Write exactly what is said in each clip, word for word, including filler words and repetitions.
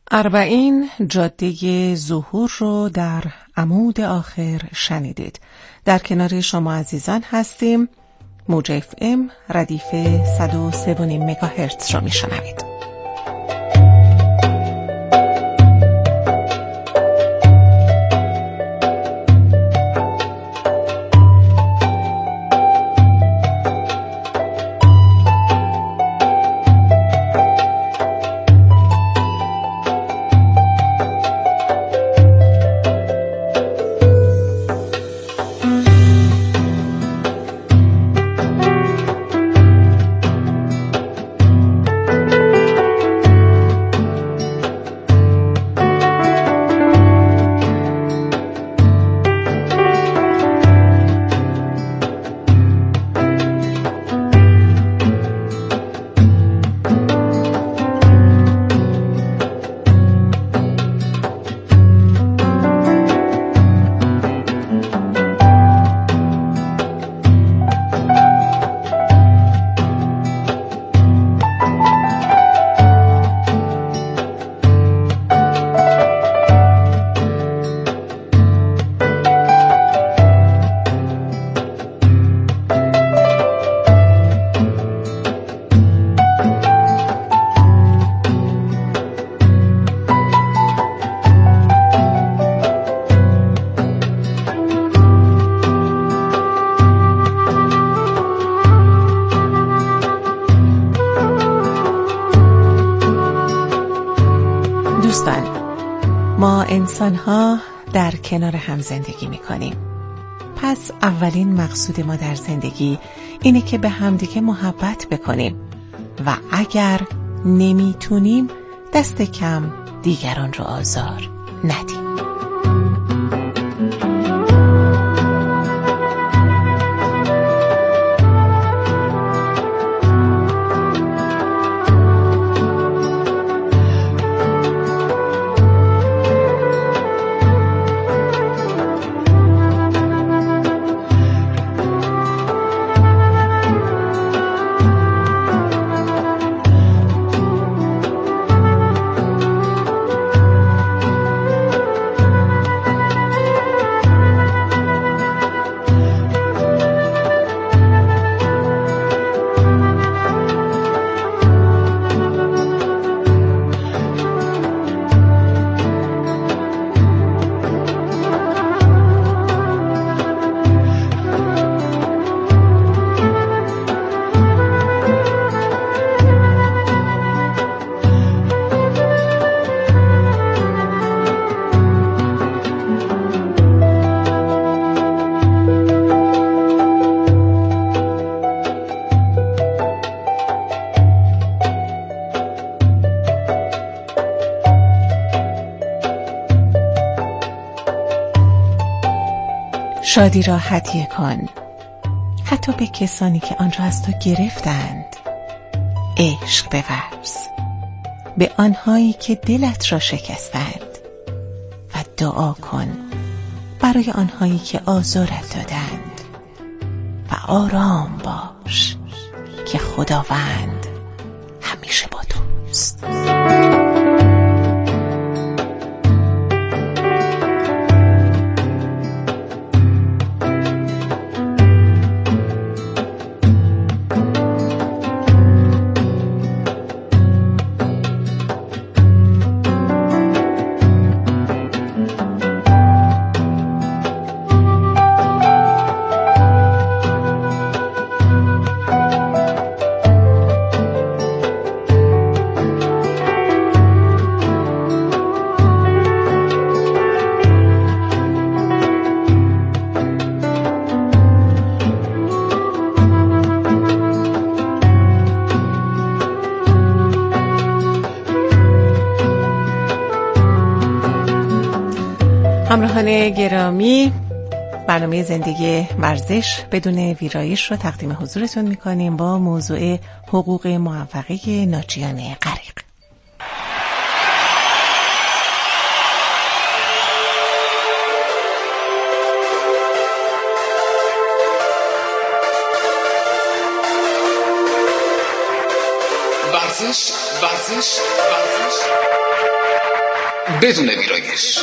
اربعین جاده ظهور رو در عمود آخر شنیدید. در کنار شما عزیزان هستیم. موج اف ام ردیف صد و سه و نیم مگاهرتز رو میشنوید. ما انسان ها در کنار هم زندگی می کنیم. پس اولین مقصود ما در زندگی اینه که به همدیگه محبت بکنیم و اگر نمیتونیم دست کم دیگران رو آزار ندیم. شادی را هدیه کن، حتی به کسانی که آن را از تو گرفتند. عشق بورز به آنهایی که دلت را شکستند و دعا کن برای آنهایی که آزارت دادند و آرام باش که خداوند همیشه با توست. همراهان گرامی، برنامه زندگی ورزش بدون ویرایش رو تقدیم حضورتون میکنیم با موضوع حقوق معوقه ناجیان غریق. ورزش ورزش ورزش بدون ویرایش.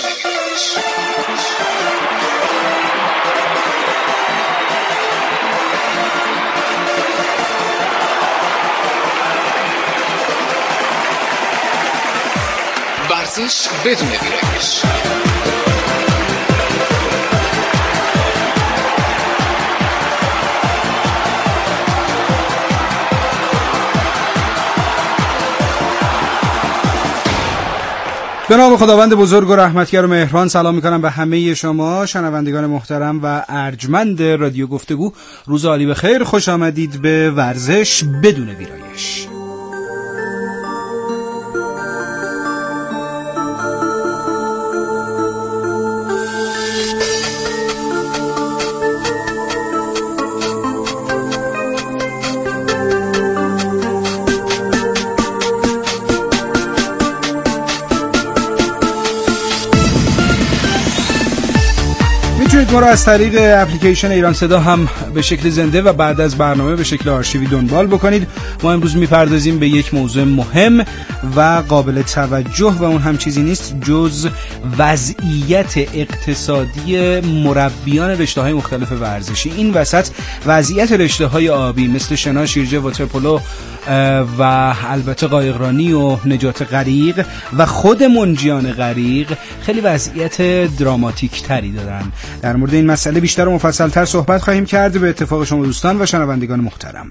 ورزش بدون ویرایش. به نام خداوند بزرگ و رحمتگر و مهربان سلام میکنم به همه شما شنوندگان محترم و ارجمند رادیو گفتگو. روز عالی بخیر، خوش آمدید به ورزش بدون ویرایش. میتونید ما رو از طریق اپلیکیشن ایران صدا هم به شکل زنده و بعد از برنامه به شکل آرشیوی دنبال بکنید. ما امروز میپردازیم به یک موضوع مهم و قابل توجه و اون هم چیزی نیست جز وضعیت اقتصادی مربیان رشته‌های مختلف ورزشی. این وسط وضعیت رشته‌های آبی مثل شنا، شیرجه، واترپولو و البته قایقرانی و نجات غریق و خود منجیان غریق خیلی وضعیت دراماتیک تری دارن. در مورد این مسئله بیشتر و مفصل‌تر صحبت خواهیم کرد به اتفاق شما دوستان و شنوندگان محترم.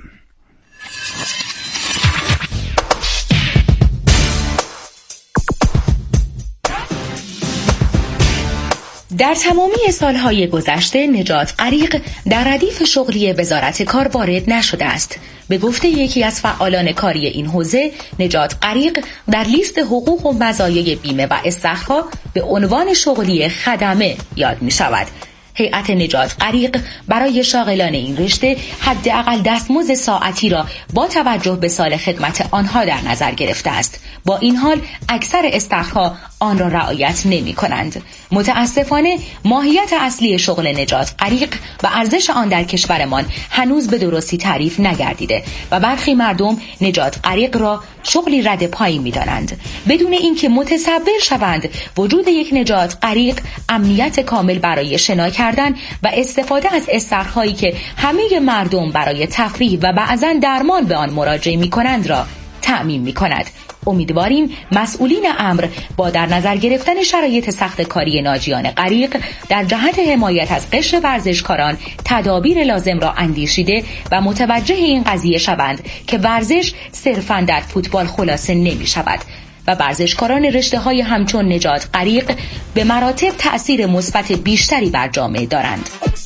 در تمامی سالهای گذشته نجات غریق در ردیف شغلی وزارت کار وارد نشده است. به گفته یکی از فعالان کاری این حوزه، نجات غریق در لیست حقوق و مزایای بیمه و استخرها به عنوان شغلی خدمه یاد می شود. هیئت نجات غریق برای شاغلان این رشته حداقل دستمزد ساعتی را با توجه به سال خدمت آنها در نظر گرفته است. با این حال اکثر استخرها آن را رعایت نمی کنند. متاسفانه ماهیت اصلی شغل نجات غریق و ارزش آن در کشورمان هنوز به درستی تعریف نگردیده و برخی مردم نجات غریق را شغلی رد پایی می دانند بدون اینکه متصور شوند وجود یک نجات غریق امنیت کامل برای شنا کردن و استفاده از استخرهایی که همه مردم برای تفریح و بعضاً درمان به آن مراجعه می کنند را تأمین می کند. امیدواریم مسئولین امر با در نظر گرفتن شرایط سخت کاری ناجیان غریق در جهت حمایت از قشر ورزشکاران تدابیر لازم را اندیشیده و متوجه این قضیه شوند که ورزش صرفاً در فوتبال خلاصه نمی شود و ورزشکاران رشته‌های همچون نجات غریق به مراتب تأثیر مثبت بیشتری بر جامعه دارند.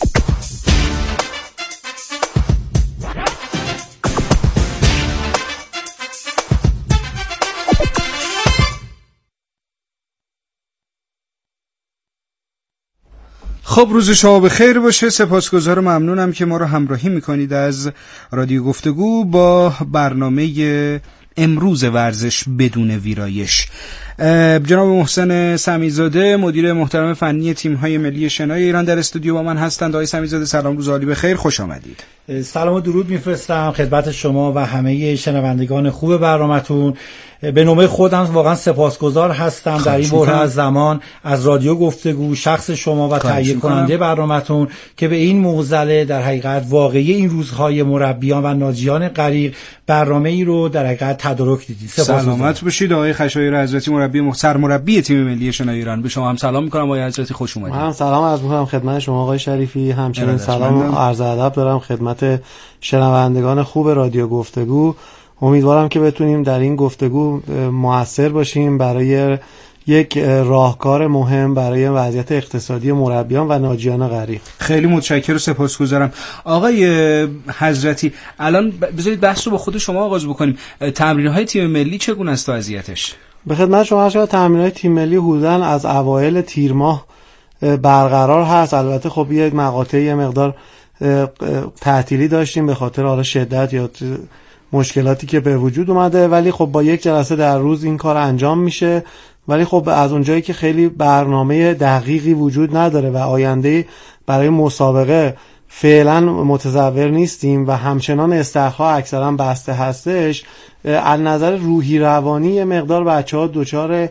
خب روز شما بخیر باشه. سپاسگزار و ممنونم که ما رو همراهی میکنید از رادیو گفتگو با برنامه امروز ورزش بدون ویرایش. جناب محسن سمیزاده مدیر محترم فنی تیم‌های ملی شنای ایران در استودیو با من هستند. آقای سمیزاده سلام، روز عالی بخیر، خوش آمدید. سلام و درود میفرستم خدمت شما و همه شنوندگان خوب برنامه‌تون. به نوبه خودم واقعا سپاسگزار هستم در این بحران از زمان از رادیو گفتگو، شخص شما و تهیه کننده برنامه‌تون که به این موزله در حقیقت واقعی این روزهای مربیان و ناجیان غریق برنامه‌ای رو در حقیقت تدارک دیدید. سلامت باشید آقای خشایار حضرتی، مربی محترم مربی تیم ملی شنای ایران. به شما هم سلام می‌کنم آقای حضرتی، خوش اومدید. من سلام عرض می‌کنم خدمت شما آقای شریفی، همچنین سلام و عرض ادب دارم خدمت شنوندگان خوب رادیو گفتگو. امیدوارم که بتونیم در این گفتگو مؤثر باشیم برای یک راهکار مهم برای وضعیت اقتصادی مربیان و ناجیان غریق. خیلی متشکرم و سپاسگزارم. آقای حضرتی الان بذارید بحث رو با خود شما آغاز بکنیم. تمرین‌های تیم ملی چگونه است وضعیتش؟ به خدمت شما هستم. تمرین‌های تیم ملی حدوداً از اوایل تیر ماه برقرار هست. البته خب یک مقاطعی یه مقدار تعطیلی داشتیم به خاطر حالا شدت یا مشکلاتی که به وجود اومده، ولی خب با یک جلسه در روز این کار انجام میشه. ولی خب از اونجایی که خیلی برنامه دقیقی وجود نداره و آینده برای مسابقه فعلا متصور نیستیم و همچنان استخرها اکثرا بسته هستش، از نظر روحی روانی مقدار بچه‌ها دچار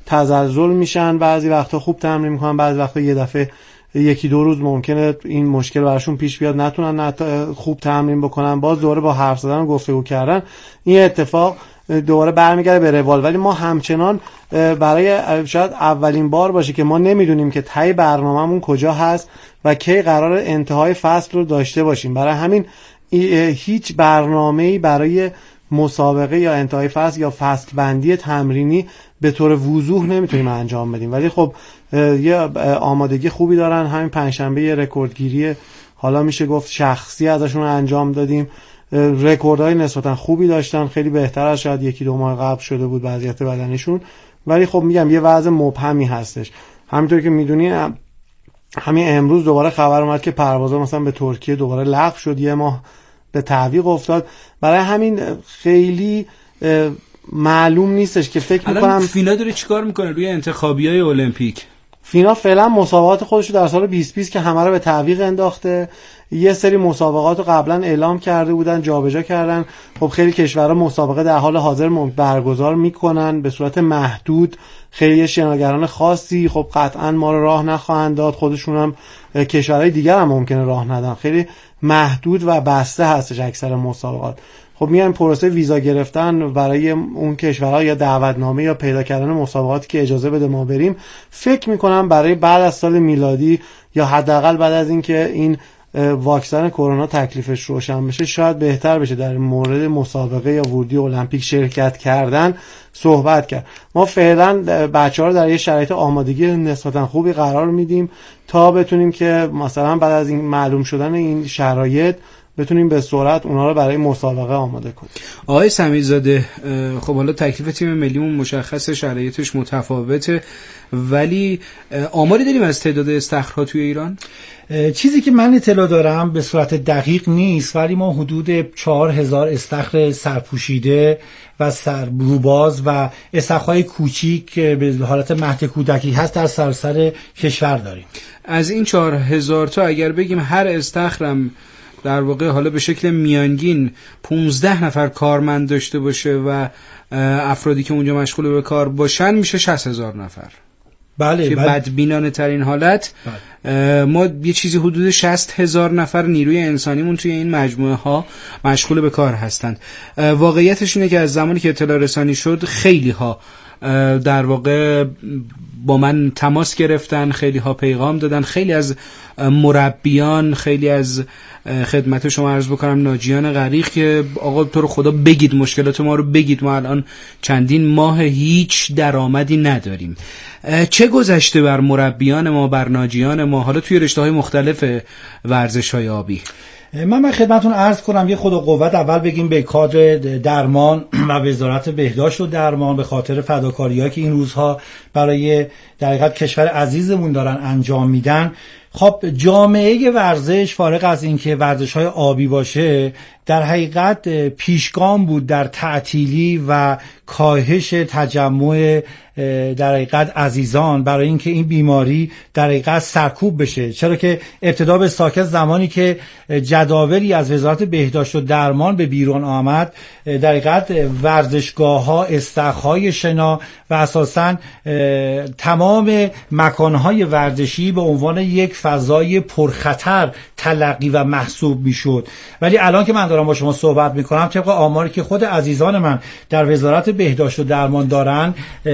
تزلزل میشن، بعضی وقتا خوب تمرین میکنن، بعضی وقتا یه دفعه یکی دو روز ممکنه این مشکل براشون پیش بیاد نتونن خوب تمرین بکنن، باز دوباره با حرف زدن و گفتگو کردن این اتفاق دوباره برمیگرده به روال. ولی ما همچنان برای شاید اولین بار باشه که ما نمیدونیم که ته برنامه‌مون کجا هست و کی قرار انتهای فصل رو داشته باشیم. برای همین هیچ برنامه‌ای برای مسابقه یا انتهای فصل یا فصل بندی تمرینی به طور وضوح نمیتونیم انجام بدیم. ولی خب یه آمادگی خوبی دارن. همین پنجشنبه یه رکوردگیری حالا میشه گفت شخصی ازشون انجام دادیم. رکوردهای نسبتا خوبی داشتن، خیلی بهتر از شاید یکی دو ماه قبل شده بود وضعیت بدنشون. ولی خب میگم یه وضع مبهمی هستش. همینطور که میدونین همین امروز دوباره خبر اومد که پروازها مثلا به ترکیه دوباره لغو شد، یه ماه به تعویق افتاد. برای همین خیلی معلوم نیستش که فکر میکنم فینا داره چیکار میکنه روی انتخابیای المپیک. فینا فعلا مسابقات خودشو در سال بیست بیست که همه رو به تعویق انداخته. یه سری مسابقات رو قبلا اعلام کرده بودن جابجا کردن. خب خیلی کشورها مسابقه در حال حاضر برگزار میکنن به صورت محدود. خیلی شناگران خاصی خب قطعا ما رو راه نخواهند داد، خودشون هم کشورهای دیگر هم ممکنه راه ندن. خیلی محدود و بسته هستش اکثر مسابقات. خب میایم پروسه ویزا گرفتن برای اون کشورها یا دعوتنامه یا پیدا کردن مسابقاتی که اجازه بده ما بریم. فکر میکنم برای بعد از سال میلادی یا حداقل بعد از اینکه این واکسن کرونا تکلیفش روشن بشه شاید بهتر بشه در مورد مسابقه یا ورودی المپیک شرکت کردن صحبت کرد. ما فعلا بچه‌ها رو در یه شرایط آمادگی نسبتا خوبی قرار میدیم تا بتونیم که مثلا بعد از این معلوم شدن این شرایط بتونیم به سرعت اونا رو برای مسابقه آماده کنیم. آقای سمیع‌زاده، خب حالا تکلیف تیم ملیمون مشخصه، شرایطش متفاوته، ولی آماری داریم از تعداد استخرها توی ایران؟ چیزی که من اطلاع دارم به صورت دقیق نیست، ولی ما حدود چهار هزار استخر سرپوشیده و سربروباز و استخرهای کوچیک که به حالت مهد کودکی هست در سراسر کشور داریم. از این چهار هزار تا اگر بگیم هر استخرم در واقع حالا به شکل میانگین پونزده نفر کارمند داشته باشه و افرادی که اونجا مشغول به کار باشن میشه شصت هزار نفر. بله، که بله. بدبینانه ترین حالت بله. ما یه چیزی حدود شصت هزار نفر نیروی انسانیمون توی این مجموعه ها مشغول به کار هستند. واقعیتش اینه که از زمانی که اطلاع رسانی شد خیلی ها در واقع با من تماس گرفتن، خیلی ها پیغام دادن، خیلی از مربیان، خیلی از خدمت شما عرض بکنم ناجیان غریق که آقا تو رو خدا بگید مشکلات ما رو بگید، ما الان چندین ماه هیچ درآمدی نداریم. چه گذشته بر مربیان ما، بر ناجیان ما حالا توی رشته‌های مختلف ورزش‌های آبی؟ من من خدمتتون عرض کنم یه خود و قوت اول بگیم به کادر درمان و وزارت بهداشت و درمان به خاطر فداکاری‌هایی که این روزها برای در حقیقت کشور عزیزمون دارن انجام میدن. خب جامعه ورزش فارغ از اینکه ورزش‌های آبی باشه در حقیقت پیشگام بود در تعطیلی و کاهش تجمع در حقیقت عزیزان برای اینکه این بیماری در حقیقت سرکوب بشه. چرا که ابتدا به ساکت زمانی که جداولی از وزارت بهداشت و درمان به بیرون آمد در حقیقت ورزشگاه‌ها، استخرهای شنا و اساساً تمام مکان‌های ورزشی به عنوان یک فضای پرخطر تلقی و محسوب میشد. ولی الان که من دارم با شما صحبت میکنم طبق آماری که خود عزیزان من در وزارت بهداشت و درمان دارن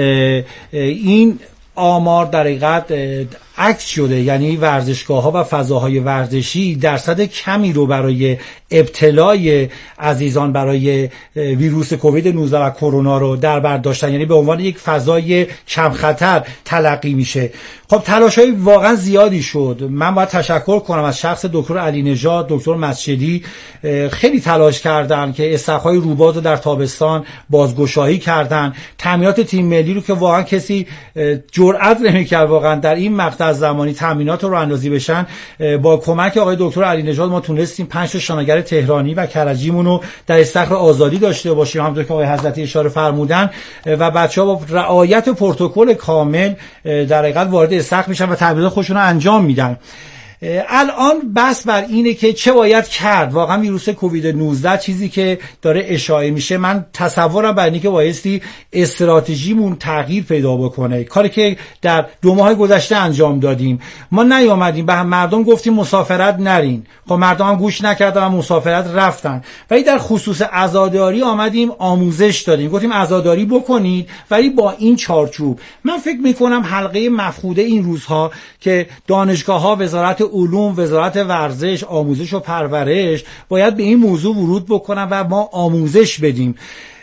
این آمار در حقیقت عکس شده، یعنی ورزشگاه‌ها و فضاهای ورزشی درصد کمی رو برای ابتلای عزیزان برای ویروس کووید نوزده و کرونا رو در بر داشتن، یعنی به عنوان یک فضای کم خطر تلقی میشه. خب تلاش‌های واقعا زیادی شد. من باید تشکر کنم از شخص دکتر علی نژاد، دکتر مسجدی، خیلی تلاش کردن که استخرهای روباز رو در تابستان بازگشایی کردن. تامینات تیم ملی رو که واقعا کسی جرئت نمی‌کرد واقعا در این مقطع زمانی تامینات رو اندازی بشن، با کمک آقای دکتر علی نژاد ما تونستیم پنج تا شناگر تهرانی و کرجیمون رو در استخر آزادی داشته باشیم همونطور که آقای حضرتی اشاره فرمودن و بچه‌ها با رعایت پروتکل کامل در حقیقت وارد استخر میشن و تامینات خودشون رو انجام میدن. الان بحث بر اینه که چه باید کرد. واقعا ویروس کووید نوزده چیزی که داره اشاعه میشه، من تصورم بر اینه که بایستی استراتژیمون تغییر پیدا بکنه. کاری که در دو ماه گذشته انجام دادیم، ما نیامدیم به هم مردم گفتیم مسافرت نرین، خب مردم هم گوش نکردن و مسافرت رفتن. ولی در خصوص عزاداری آمدیم آموزش دادیم، گفتیم عزاداری بکنید ولی با این چارچوب. من فکر میکنم حلقه مفقوده این روزها که دانشگاه‌ها، وزارت علوم، وزارت ورزش، آموزش و پرورش باید به این موضوع ورود بکنن و ما آموزش بدیم.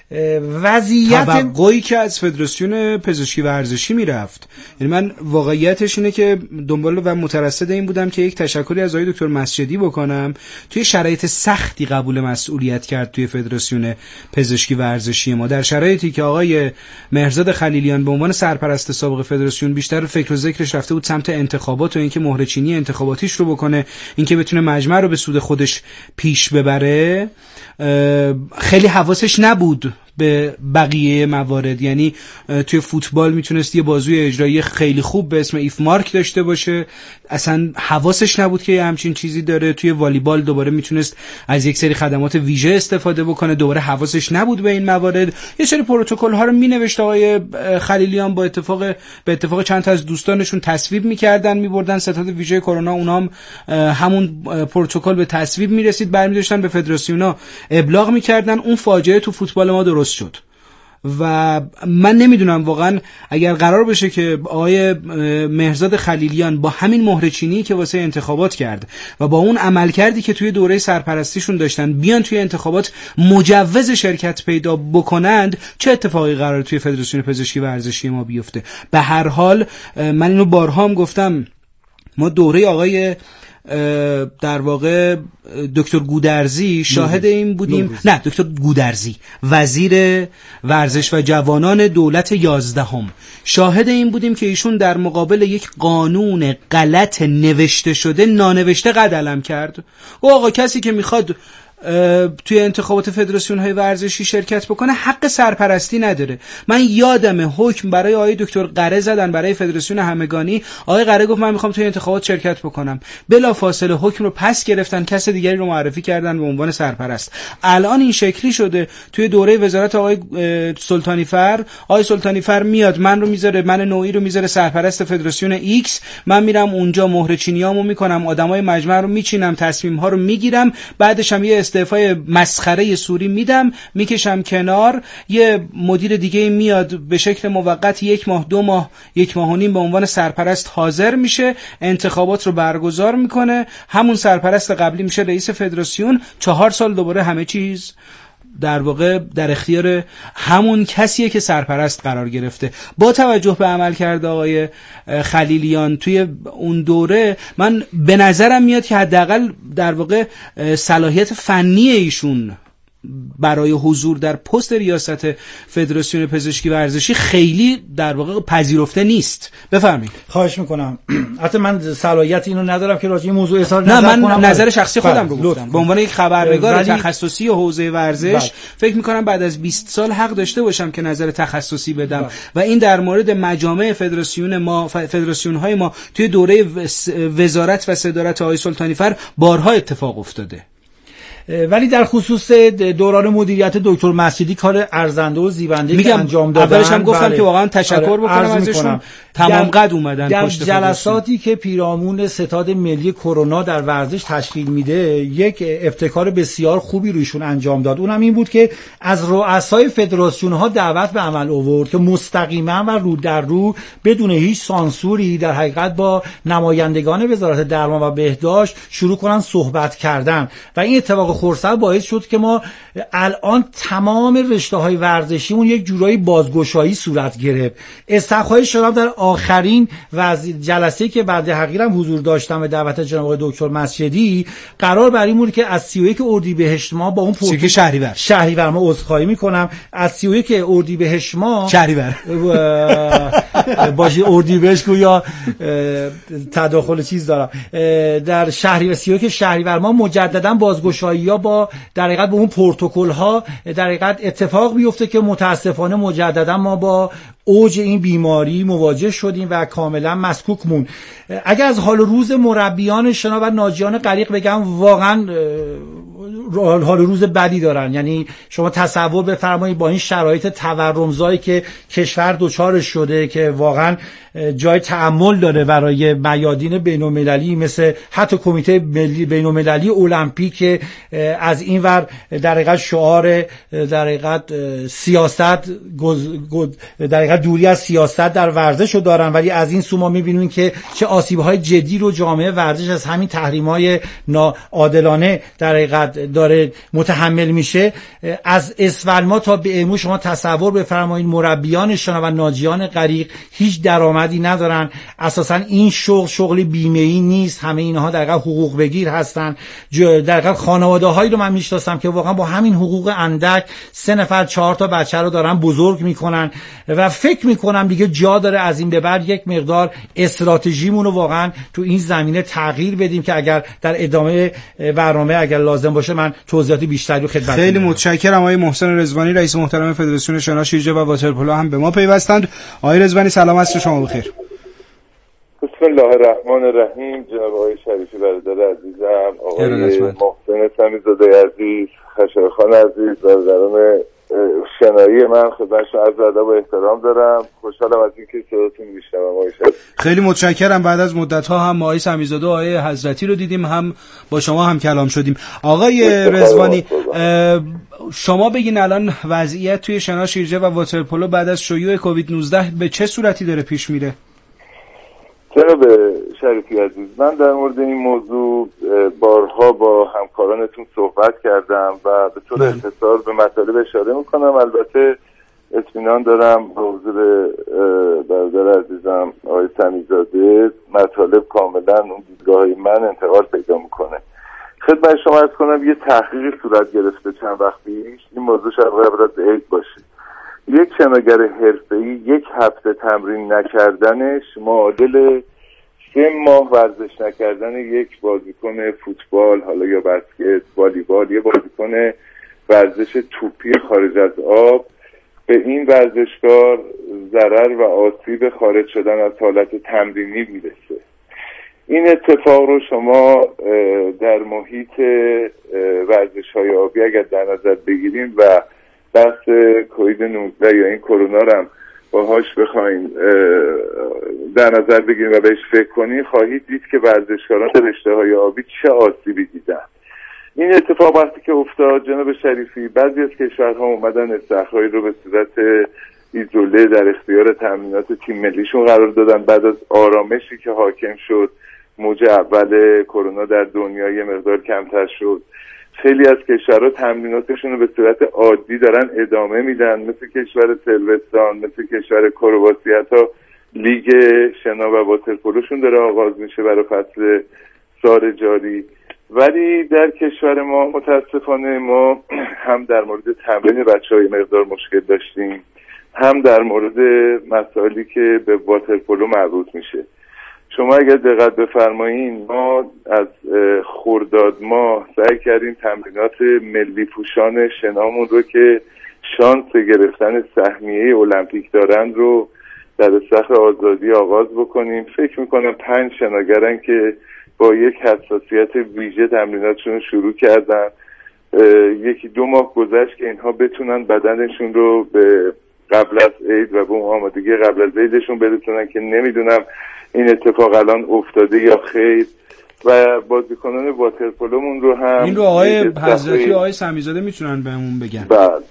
وضعیت توقعی که از فدراسیون پزشکی ورزشی میرفت، یعنی من واقعیتش اینه که دنبال و مترصد این بودم که یک تشکری از آقای دکتر مسجدی بکنم. توی شرایط سختی قبول مسئولیت کرد توی فدراسیون پزشکی ورزشی ما، در شرایطی که آقای مهرزاد خلیلیان به عنوان سرپرست سابق فدراسیون بیشتر فکر و ذکرش رفته بود سمت انتخابات و اینکه مهره چینی انتخاباتیش رو بکنه، اینکه بتونه مجمع رو به سود خودش پیش ببره. خیلی حواسش نبود به بقیه موارد. یعنی توی فوتبال میتونست یه بازوی اجرایی خیلی خوب به اسم ایف مارک داشته باشه، اصلا حواسش نبود که یه همچین چیزی داره. توی والیبال دوباره میتونست از یک سری خدمات ویژه استفاده بکنه، دوباره حواسش نبود به این موارد. یه سری پروتکل ها رو مینوشت آقای خلیلیان، با اتفاق به اتفاق چند تا از دوستانشون تصویب میکردن، میبردن ستاد ویژه کرونا، اونام همون پروتکل به تصویب میرسید، برمی‌داشتن به فدراسیونا ابلاغ میکردن. اون فاجعه تو فوتبال ما درست شد و من نمیدونم واقعا اگر قرار بشه که آقای مهرزاد خلیلیان با همین مهره چینی که واسه انتخابات کرد و با اون عمل کردی که توی دوره سرپرستیشون داشتن بیان توی انتخابات مجوز شرکت پیدا بکنند، چه اتفاقی قراره توی فدراسیون پزشکی ورزشی ما بیفته. به هر حال من اینو بارها هم گفتم، ما دوره آقای در واقع دکتر گودرزی شاهد این بودیم نوروزی. نه دکتر گودرزی وزیر ورزش و جوانان دولت یازدهم، شاهد این بودیم که ایشون در مقابل یک قانون غلط نوشته شده نانوشته قد علم کرد. او آقا کسی که میخواد توی انتخابات فدراسیون های ورزشی شرکت بکنه حق سرپرستی نداره. من یادم حکم برای آقای دکتر قره زدن برای فدراسیون همگانی، آقای قره گفت من میخوام توی انتخابات شرکت بکنم، بلا فاصله حکم رو پس گرفتن، کس دیگری رو معرفی کردن به عنوان سرپرست. الان این شکلی شده توی دوره وزارت آقای سلطانی فر، آقای سلطانی فر میاد من رو میذاره، من نوعی رو میذاره سرپرست فدراسیون ایکس، من میرم اونجا مهره چینیامو میکنم، آدمای مجمع رو میچینم، تصمیم ها رو میگیرم، بعدش هم یه استعفای مسخره سوری میدم، میکشم کنار، یه مدیر دیگه میاد به شکل موقت یک ماه دو ماه یک ماه و نیم به عنوان سرپرست حاضر میشه، انتخابات رو برگزار میکنه، همون سرپرست قبلی میشه رئیس فدراسیون، چهار سال دوباره همه چیز در واقع در اختیار همون کسیه که سرپرست قرار گرفته. با توجه به عمل کرده آقای خلیلیان توی اون دوره، من به نظرم میاد که حداقل در واقع صلاحیت فنی ایشون برای حضور در پست ریاست فدراسیون پزشکی ورزشی خیلی در واقع پذیرفته نیست. بفرمایید. خواهش میکنم. البته من صلاحیت اینو ندارم که راجع به موضوع اظهار نظر کنم. نه من نظر شخصی خودم رو گفتم به عنوان یک خبرنگار ولی... تخصصی حوزه ورزش بلد. فکر میکنم بعد از بیست سال حق داشته باشم که نظر تخصصی بدم بلد. و این در مورد مجامع فدراسیون ما فدراسیون های ما توی دوره وزارت و صدارت آقای سلطانی فر بارها اتفاق افتاده. ولی در خصوص دوران مدیریت دکتر مسجدی کار ارزنده و زیبنده که انجام دادن، اولش هم گفتم بله. که واقعا تشکر آره بکنم ازشون، تمام قد اومدن در پشت جلساتی که پیرامون ستاد ملی کرونا در ورزش تشکیل میده، یک ابتکار بسیار خوبی رویشون انجام داد. اونم این بود که از رؤسای فدراسیون ها دعوت به عمل آورد که مستقیما و رو در رو بدون هیچ سانسوری در حقیقت با نمایندگان وزارت درمان و بهداشت شروع کنن صحبت کردن و این اتفاق خرسا باعث شد که ما الان تمام رشته‌های ورزشیمون یک جورایی بازگشایی صورت گرفت. استخوای شدم در آخرین جلسه‌ای که بعد حقیقتاً حضور داشتم به دعوت جناب آقای دکتر مسجدی، قرار بر این بود که از سی و یک اردیبهشت ما با اون پورتو شهریور شهریور ما عذرخواهی می‌کنم، از سی و یک اردیبهشت ما شهریور باشه اردیبهشت یا تداخل چیز دارم، در شهریور سی و یک شهریور ما مجدداً بازگشایی یا با در حقیقت به اون پروتکل ها در حقیقت اتفاق بیفته که متاسفانه مجددا ما با اوج این بیماری مواجه شدیم و کاملا مسکوک مون. اگر از حال روز مربیان شنا و ناجیان غریق بگم، واقعا حال روز بدی دارن. یعنی شما تصور بفرمایید با این شرایط تورمزایی که کشور دچارش شده که واقعا جای تأمل داره برای میادین بین‌المللی مثل حتی کمیته ملی بین‌المللی المپیک از این ور در حقیقت شعار در حقیقت سیاست در حقیقت دوری از سیاست در ورزش رو دارن، ولی از این سو ما می‌بینیم که چه آسیب‌های جدی رو جامعه ورزش از همین تحریم‌های ناعادلانه در حقیقت داره متحمل میشه. از اسفلما تا به امروز شما تصور بفرمایید مربیان شنا و ناجیان غریق هیچ درآمدی ندارن. اساسا این شغل شغل بیمه‌ای نیست، همه اینها در واقع حقوق بگیر هستن. در واقع خانواده‌هایی رو من میشناسم که واقعا با همین حقوق اندک سه نفر چهار تا بچه رو دارن بزرگ میکنن و فکر میکنم دیگه جا داره از این به بعد یک مقدار استراتژیمون رو واقعا تو این زمینه تغییر بدیم که اگر در ادامه برنامه اگر لازم باشه من توضیحات بیشتری رو خدمت خیلی متشکرم. آقای محسن رضوانی رئیس محترم فدراسیون شنا شیرجه و واترپولو هم به ما پیوستند. آقای رضوانی سلام عصر شما بخیر. بسم الله الرحمن الرحیم. جناب آقای شریفی برادر عزیزم، آقای محسن سمیزاده عزیز، خشایارخان عزیز، برادران شنایی من، خدمت شما عرض ادب و احترام دارم. خوشحالم از اینکه صداتون میشنوم آقای شریفی. خیلی متشکرم. بعد از مدت ها هم آقای سمیزاده و آقای حضرتی رو دیدیم، هم با شما هم کلام شدیم. آقای رضوانی، شما بگین الان وضعیت توی شنا شیرجه و واترپولو بعد از شیوع کووید نوزده به چه صورتی داره پیش میره؟ جناب شریفی عزیز، من در مورد این موضوع بارها با همکارانتون صحبت کردم و به طور اختصار به مطالب اشاره میکنم. البته اطمینان دارم با حضور برادر عزیزم آقای سمیزاده مطالب کاملا اون دیدگاه من انتقال پیدا میکنه. خدمت شما عرض کنم یه تحقیق صورت گرفته چند وقت پیش، این موضوع شاید قبل از عید باشه. یک شناگر حرفه‌ای یک هفته تمرین نکردنش معادل سه ماه ورزش نکردن یک بازیکن فوتبال، حالا یا بسکت، والیبال، یه بازیکن ورزش توپی خارج از آب به این ورزشکار ضرر و آسیب خارج شدن از حالت تمرینی میرسه. این اتفاق رو شما در محیط ورزش‌های آبی اگر در نظر بگیریم و بحث کووید نوزده یا این کرونا رو هم باهاش بخواین در نظر بگیریم و بهش فکر کنین، خواهید دید که ورزشکاران رشته‌های آبی چه آسیبی دیدن. این اتفاق وقتی که افتاد جناب شریفی، بعضی از کشورها اومدن استخرایی رو به صورت ایزوله در اختیار تامینات تیم ملیشون قرار دادن. بعد از آرامشی که حاکم شد، موج اول کرونا در دنیا یه مقدار کمتر شد. خیلی از کشورها تمریناتشون رو به صورت عادی دارن ادامه میدن، مثل کشور سلوستان، مثل کشور کرواسی. حتی لیگ شنا و واترپولوشون داره آغاز میشه برای فصل سال جاری. ولی در کشور ما متاسفانه ما هم در مورد تمرین بچه‌های مقدار مشکل داشتیم، هم در مورد مسائلی که به واترپولو مربوط میشه. شما اگر دقت بفرمایین ما از خرداد ماه سعی کردیم تمرینات ملی پوشان شنامون رو که شانس گرفتن سهمیه المپیک دارن رو در استخر آزادی آغاز بکنیم. فکر میکنم پنج شناگرن که با یک حساسیت ویژه تمریناتشون رو شروع کردن. یکی دو ماه گذشت که اینها بتونن بدنشون رو به قبل از عید و به اون آمادگی قبل از عیدشون برسونن که نمیدونم این اتفاق الان افتاده یا خیر. و بازیکنان واترپولومون رو هم این رو آقای حضرتی و آقای سمیزاده میتونن بهمون بگن.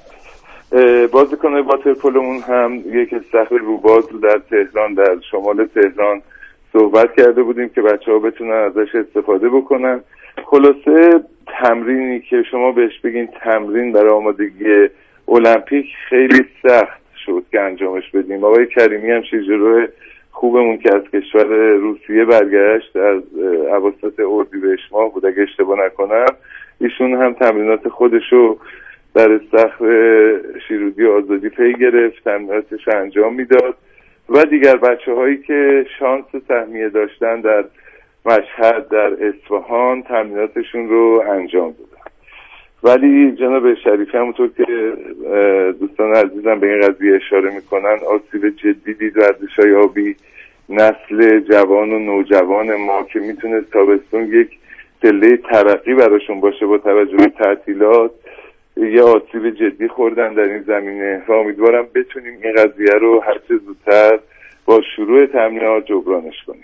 بله، بازیکنان واترپولومون هم یک استخر روباز در تهران، در شمال تهران صحبت کرده بودیم که بچه ها بتونن ازش استفاده بکنن. خلاصه تمرینی که شما بهش بگین تمرین برای آمادگی المپیک خیلی سخت شد که انجامش بدیم. آقای کریمی هم شیرجه‌رو خوبمون که از کشور روسیه برگشت، از اواسط اردیبهشت ماه بود اگه اشتباه نکنم، ایشون هم تمرینات خودشو در استخر شیرودی آزادی پی گرفت، تمریناتش انجام میداد و دیگر بچه هایی که شانس سهمیه داشتن در مشهد، در اصفهان تمریناتشون رو انجام دادن. ولی جناب شریفی همونطور که دوستان عزیزم به این قضیه اشاره میکنن، آسیب جدی دید ورزش‌های آبی. نسل جوان و نوجوان ما که میتونه تابستون یک پله ترقی براشون باشه با توجه به تعطیلات، یه آسیب جدی خوردن در این زمینه و امیدوارم بتونیم این قضیه رو هر چه زودتر با شروع تمرینات جبرانش کنیم.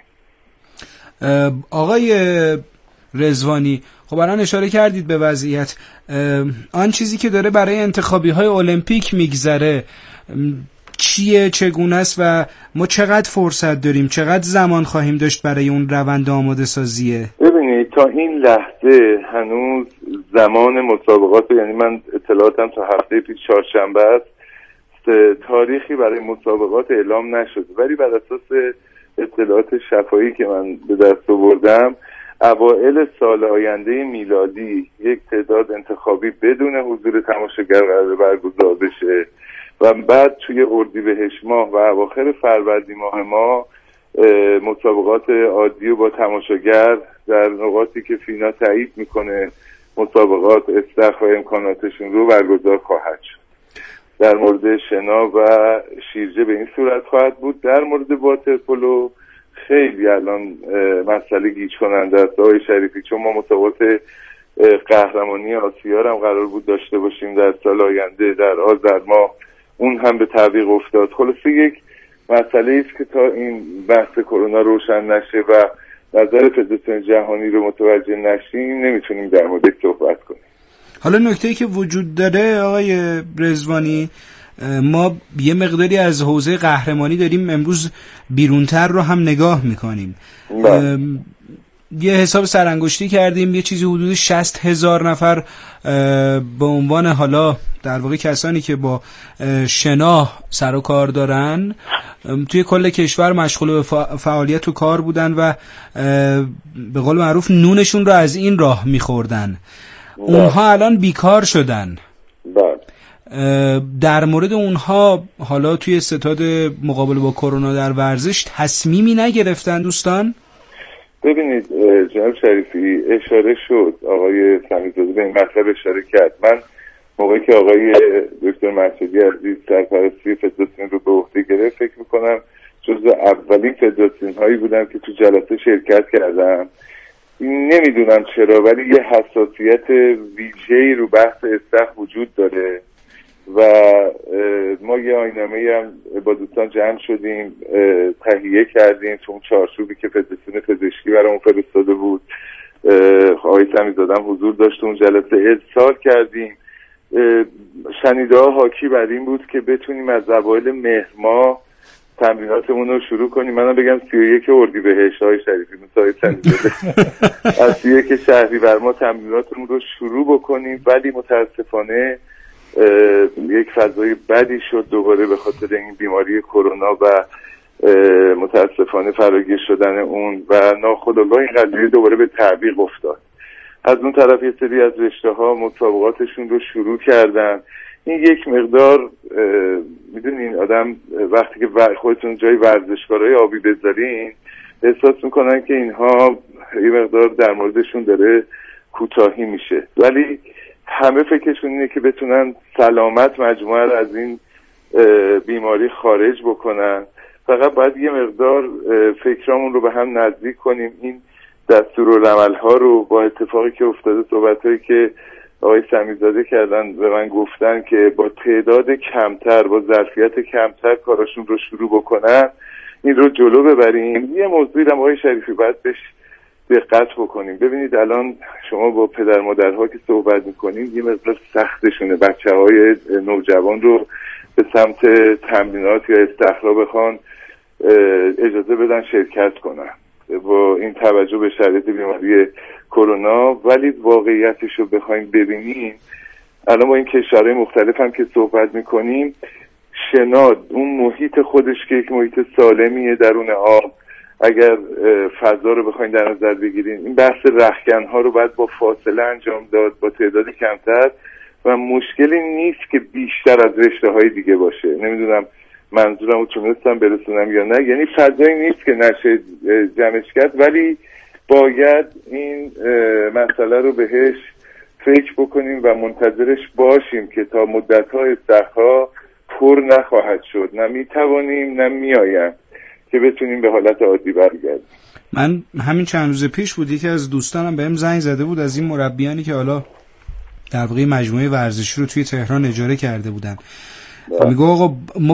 آقای رضوانی، خب الان اشاره کردید به وضعیت آن چیزی که داره برای انتخابی های المپیک میگذره چیه، چگونه است و ما چقدر فرصت داریم، چقدر زمان خواهیم داشت برای اون روند آماده سازیه؟ ببینید تا این لحظه هنوز زمان مسابقات، یعنی من اطلاعاتم تا هفته پیش چهارشنبه است، تاریخی برای مسابقات اعلام نشد، ولی بر اساس اطلاعات شفاهی که من به دست آوردم اوائل سال آینده میلادی یک تعداد انتخابی بدون حضور تماشاگر قرار برگزار بشه و بعد توی اردیبهشت ماه و اواخر فروردین ماه ما مسابقات عادی و با تماشاگر در نقاطی که فینا تایید میکنه مسابقات استخر و امکاناتشون رو برگزار خواهد شد. در مورد شنا و شیرجه به این صورت خواهد بود. در مورد واترپولو خیلی الان مسئله گیج کننده است آقای شریفی، چون ما مسابقات قهرمانی آسیا هم قرار بود داشته باشیم در سال آینده در آذر ماه، اون هم به تعویق افتاد. خلاصه یک مسئله است که تا این بحث کرونا روشن نشه و نظر فدراسیون جهانی رو متوجه نشیم نمیتونیم در موردش صحبت کنیم. حالا نکته‌ای که وجود داره آقای رضوانی، ما یه مقداری از حوزه قهرمانی داریم امروز بیرونتر رو هم نگاه میکنیم. یه حساب سرانگشتی کردیم، یه چیزی حدود شصت هزار نفر به عنوان حالا در واقع کسانی که با شنا سر و کار دارن توی کل کشور مشغول به فعالیت و کار بودن و به قول معروف نونشون رو از این راه میخوردن. اونها الان بیکار شدن. در مورد اونها حالا توی ستاد مقابله با کرونا در ورزش تصمیمی نگرفتن دوستان؟ ببینید جناب شریفی اشاره شد، آقای سمیزاده به این مطلب اشاره کرد. من موقعی که آقای دکتر مسعودی عزیز سرپرستی فدراسیون رو به عهده گرفت فکر میکنم جزو اولین فدراسیون هایی بودم که تو جلسه شرکت کردم. نمیدونم چرا ولی یه حساسیت ویژه‌ای رو بحث استخر وجود داره و ما یه آیین‌نامه‌ای هم با دوستان جمع شدیم تهیه کردیم تو اون چارچوبی که فدراسیون پزشکی برامون فرستاده بود. آقای سمیزاده هم حضور داشت اون جلسه، ارسال کردیم. شنیده ها حاکی بر این بود که بتونیم از اوایل مهر ماه تمریناتمون رو شروع کنیم. منم بگم سی و یک اردیبهشت های شریفی مثل سمیزاده از سی و یک شهریور ما تمریناتمون رو شروع بکنیم، ولی متاسفانه یک فضای بدی شد دوباره به خاطر این بیماری کرونا و متاسفانه فراگیر شدن اون و ناخودآگاه این قضیه دوباره به تعویق افتاد. از اون طرف یه سری از رشته‌ها مسابقاتشون رو شروع کردن. این یک مقدار میدونین آدم وقتی که خودتون جای ورزشکارهای آبی بذارین احساس میکنن که اینها یه مقدار در موردشون داره کوتاهی میشه، ولی همه فکرشون اینه که بتونن سلامت مجموعه رو از این بیماری خارج بکنن. فقط باید یه مقدار فکرامون رو به هم نزدیک کنیم. این دستورالعمل ها رو با اتفاقی که افتاده، صحبتایی که آقای سمیزاده کردن به من گفتن که با تعداد کمتر با ظرفیت کمتر کاراشون رو شروع بکنن، این رو جلو ببریم. یه موضوعی هم آقای شریفی باید بهش دقت بکنیم. ببینید الان شما با پدر مادرها که صحبت میکنین یه مقدار سختشونه بچه های نوجوان رو به سمت تمرینات یا استخرا بخوان اجازه بدن شرکت کنن با این توجه به شرایط بیماری کرونا. ولی واقعیتش رو بخوایم ببینیم الان با این کشورهای مختلف هم که صحبت میکنیم، شنا اون محیط خودش که یک محیط سالمیه درون آب، اگر فضا رو بخواید در نظر بگیرین این بحث رختکن ها رو باید با فاصله انجام داد با تعداد کمتر و مشکلی نیست که بیشتر از رشته های دیگه باشه. نمیدونم منظورم رو تونستم برسونم یا نه، یعنی فضایی نیست که نشه جمعش کرد، ولی باید این مسئله رو بهش فکر بکنیم و منتظرش باشیم که تا مدت‌های سخا پر نخواهد شد، نه میتوانیم نه میایم که بتونیم به حالت عادی برگردیم. من همین چند روز پیش بود یکی از دوستانم بهم زنگ زده بود از این مربیانی که حالا در واقع مجموعه ورزشی رو توی تهران اجاره کرده بودن. میگه آقا ما